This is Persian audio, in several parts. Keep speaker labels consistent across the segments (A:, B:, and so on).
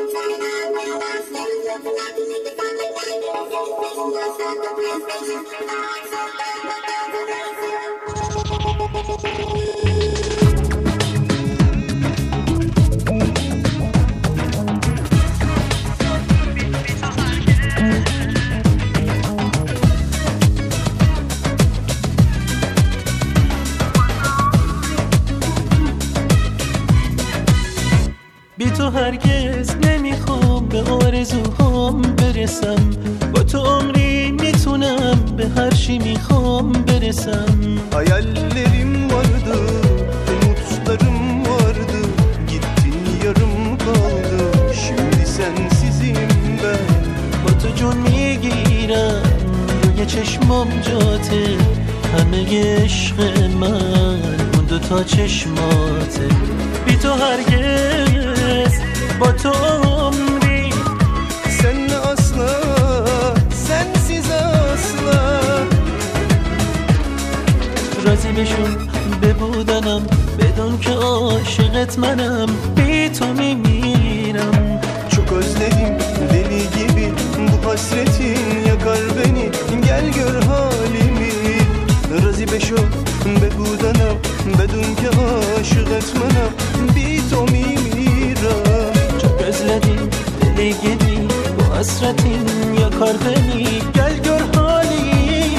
A: بی تو هرگز نمیخوام به آرزوهام برسم، با تو عمری میتونم به هر چی میخوام برسم.
B: Hayallerim vardı, umutlarım vardı, gittin yarım kaldı, şimdi sensizim ben.
A: با تو جون میگیرم روی چشمام جاته، همه عشق من اون دوتا چشماته. بی تو هرگز با تو عمری
B: Senle asla, sensiz asla.
A: راضی بشون ببودنم بدون که عاشقت منم، بی تو میمیرم.
B: Çok özledim deli gibi, bu hasretin yakar beni, gel gör halimi. Razı beşo ببودنم بدون که عاشقت منم، بی تو میمیرم.
A: Çok özledim deli gibi bu hasretin yakar beni, gel gör halimi.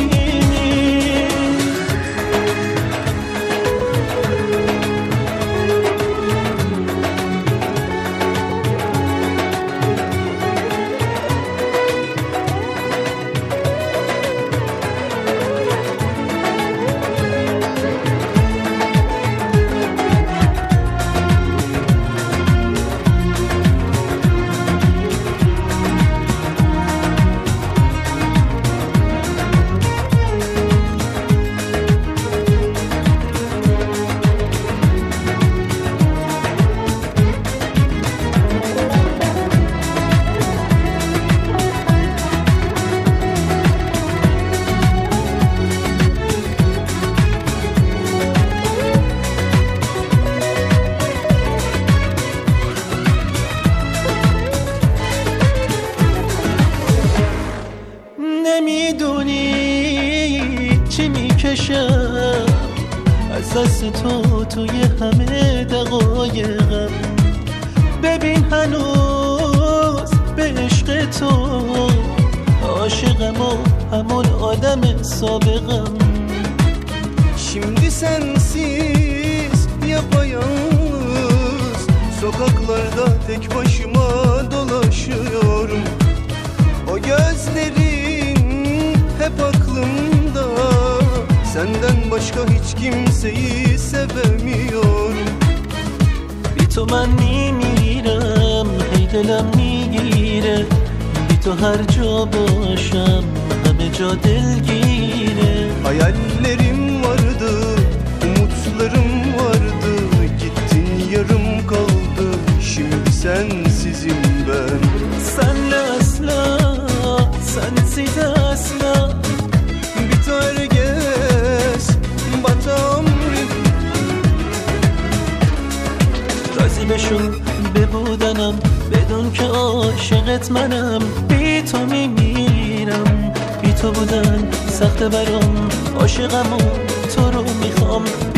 A: نمیدونی چی میکشم از دست تو توی همه دقایقم. ببین هنوز به عشق تو عاشقم و همون آدم سابقم.
B: Şimdi sensiz yapayalnız, sokaklarda tek başıma dolaşıyorum. O gözlerin hep aklımda, senden başka hiç kimseyi sevemiyorum.
A: بی تو من میمیرم، هی دلم میگیره، بی تو هر جا باشم همه جا دلگیره.
B: Hayallerim vardı, umutlarım vardı, gittin yarım kaldı, şimdi sensizim ben.
A: Senle asla, sensiz asla.
B: Bit herkes bata umrim.
A: راضی بشون ببودنم بدون که عاشقت منم، بی تو میمیرم. بی تو بودن سخت برام، عاشقم و تو رو میخوام.